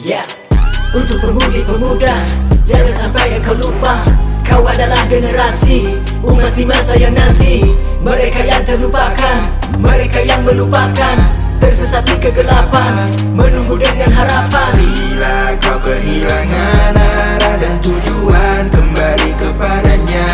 Ya, untuk pemudi-pemuda, jangan sampai engkau lupa, kau adalah generasi umat di masa yang nanti. Mereka yang terlupakan, mereka yang melupakan, tersesat di kegelapan, menunggu dengan harapan. Bila kau kehilangan arah dan tujuan, kembali kepadanya.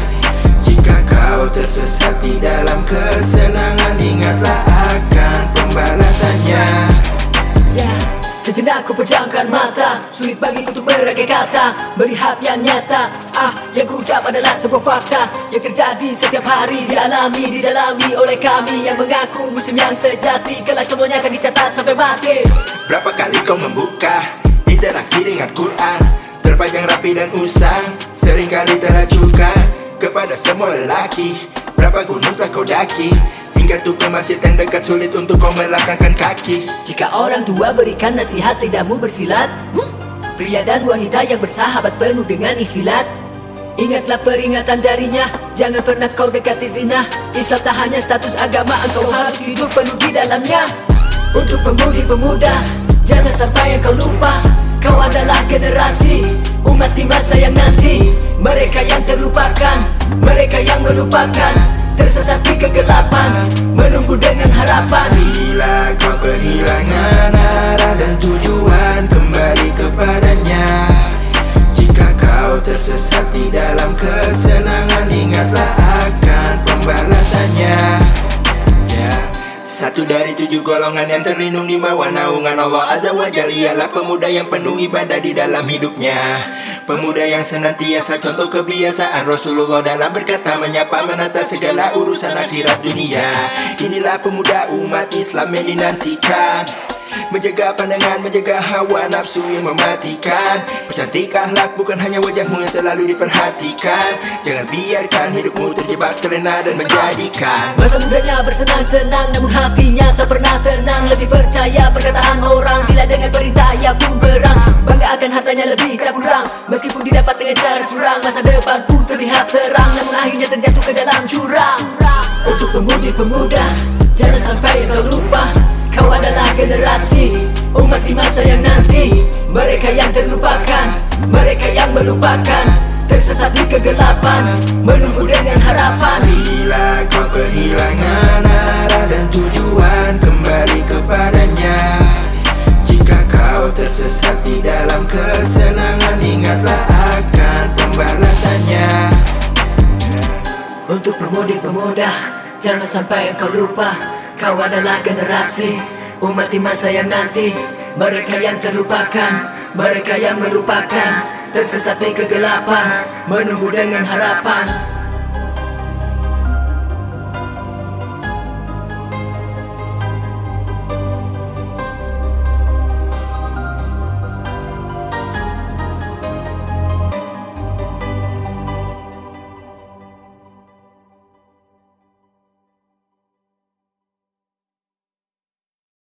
Jika kau tersesat di dalam kesenangan, ingatlah akan pembalasannya. Ya, sejenak ku pejamkan mata, sulit bagiku untuk merangkai kata, melihat yang nyata. Yang ku ucap adalah sebuah fakta yang terjadi setiap hari, didalami oleh kami yang mengaku muslim yang sejati. Kelak semuanya akan dicatat sampai mati. Berapa kali kau membuka interaksi dengan Quran, terpajang rapi dan usang, seringkali teracukan kepada semua lelaki. Berapa gunung telah kau daki, hingga tuh ke masjid yang dekat, sulit untuk kau melangkahkan kaki. Jika orang tua berikan nasihat lidahmu bersilat, pria dan wanita yang bersahabat penuh dengan ikhtilat. Ingatlah peringatan darinya, jangan pernah kau dekati zina. Islam tak hanya status agama, engkau harus hidup penuh di dalamnya. Untuk pemudi-pemuda, jangan sampai engkau lupa, kau adalah generasi umat di masa yang nanti. Mereka yang terlupakan, mereka yang melupakan, tersesat di kegelapan, menunggu dengan harapan. Bila kau kehilangan arah dan tujuan, kembali kepadanya. Jika kau tersesat di dalam kesenangan, ingatlah akan pembalasannya. Ya, 1 dari 7 golongan yang terlindung di bawah naungan Allah Azza wa Jalla ialah pemuda yang penuh ibadah di dalam hidupnya. Pemuda yang senantiasa contoh kebiasaan Rasulullah dalam berkata, menyapa, menata segala urusan akhirat dunia. Inilah pemuda umat Islam yang dinantikan, menjaga pandangan, menjaga hawa nafsu yang mematikan. Percantik akhlak bukan hanya wajahmu yang selalu diperhatikan. Jangan biarkan hidupmu terjebak, terlena dan menjadikan masa mudanya bersenang-senang, namun hatinya tak pernah tenang. Lebih percaya perkataan orang, bila dengan perintah ia pun berang. Bangga akan hartanya lebih tak kurang, meskipun didapat dengan cara curang. Masa depan pun terlihat terang, namun akhirnya terjatuh ke dalam jurang. Untuk pemudi-pemuda, jangan sampai kau lupa, kau adalah generasi umat di masa yang nanti. Mereka yang terlupakan, mereka yang melupakan, tersesat di kegelapan, menunggu dengan harapan. Bila kau kehilangan arah dan tujuan, kembali kepadanya. Jika kau tersesat di dalam kesenangan, ingatlah akan pembalasannya. Untuk pemudi-pemuda, jangan sampai engkau lupa, kau adalah generasi umat di masa yang nanti. Mereka yang terlupakan, mereka yang melupakan, tersesat di kegelapan, menunggu dengan harapan.